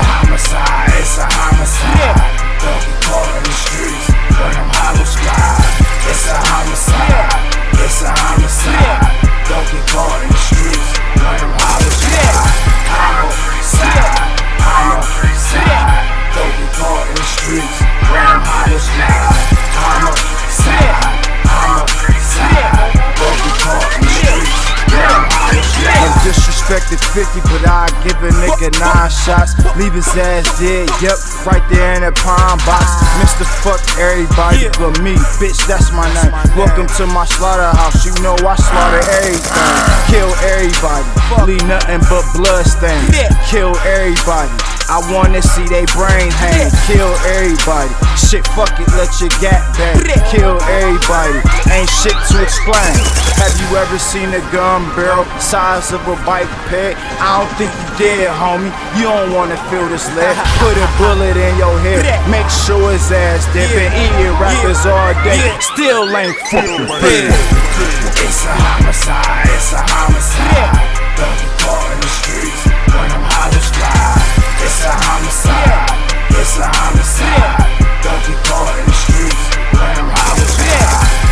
homicide, it's a homicide. Don't get caught in the streets when them hollows fly. It's a homicide, it's a homicide. Don't get caught in the streets when them hollows fly. Homicide, homicide. Don't get caught in the streets when them hollows fly. Homicide, homicide. Don't get caught in the streets when them hollows fly. I'm disrespected 50, but I give a nigga 9 shots. Leave his ass dead, yep, right there in the pine box. Mr. Fuck everybody but me, bitch, that's my name. Welcome to my slaughterhouse, you know I slaughter everything. Kill everybody, leave nothing but blood stains. Kill everybody, I wanna see they brain hang. Kill everybody, shit fuck it, let your gat back. Kill everybody, ain't shit to explain. Have you ever seen a gun barrel size of a bike peg? I don't think you did, homie. You don't wanna feel this lead. Put a bullet in your head, make sure his ass dead. Been eating rappers all day, still ain't fucking dead. It's a homicide, it's a homicide. Don't get caught in the streets when them hollows fly. It's a homicide, it's a homicide. Don't get caught in the streets when them hollows fly.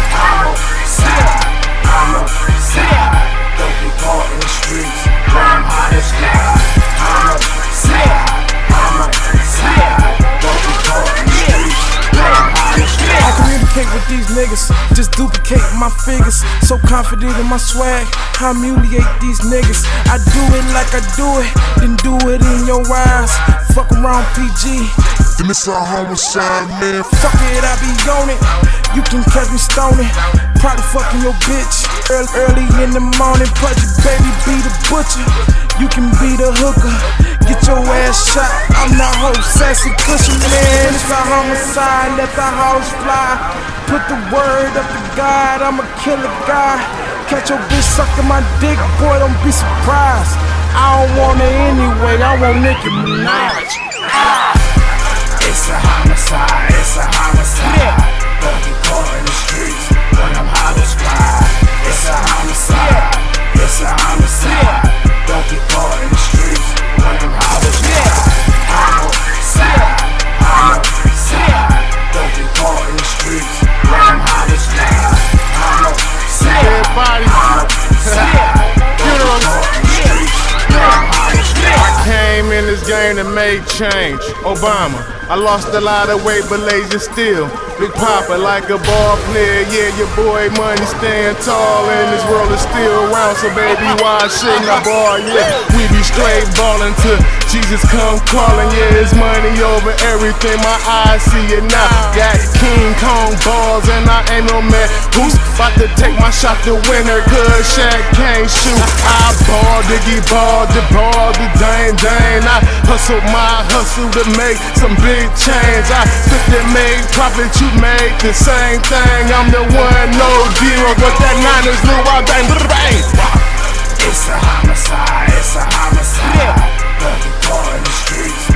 Homicide, homicide. Don't get caught in the streets when them hollows fly. Homicide, homicide. Don't get caught in the streets when them hollows fly. I communicate with these niggas, just duplicate my figures. So confident in my swag, I humiliate these niggas. I do it like I do it, then do it in your eyes. Fuck around PG, then it's a homicide, man. fuck it, I be on it. You can catch me stoning, probably fucking your bitch early in the morning. Pudgy baby, be the butcher. You can be the hooker, get your ass shot. I'm the whole sassy cushion, man. It's a homicide, let the house fly. Put the word up to God, I'm a killer guy. Catch your bitch sucking my dick, boy, don't be surprised. I don't want it anyway, I want Nicki Minaj. It's a homicide, it's a homicide. Don't get caught in the streets when them hollows fly. It's a homicide, it's a homicide. Don't get caught in the streets when them hollows fly. Homicide, homicide. Don't get caught in the streets when them hollows fly. Homicide, homicide. Don't get caught in the streets when them hollows fly. I came in this game to make change. Obama, I lost a lot of weight, but lazy still. Big Papa like a ball player, yeah, your boy money stand tall, and this world is still around, so baby, why shouldn't I ball, yeah. We be straight ballin' till Jesus come calling, yeah, it's money over everything, my eyes see it now. Got King Kong balls, and I ain't no man who's about to take my shot to winner, cause Shaq can't shoot. I ball, diggy ball, the dang. I hustle my hustle to make some big change. I spit and make profit, you make the same thing. I'm the one, no zero, but that 9 is new, I bang, bang. It's a homicide, it's a homicide. Don't get caught in the streets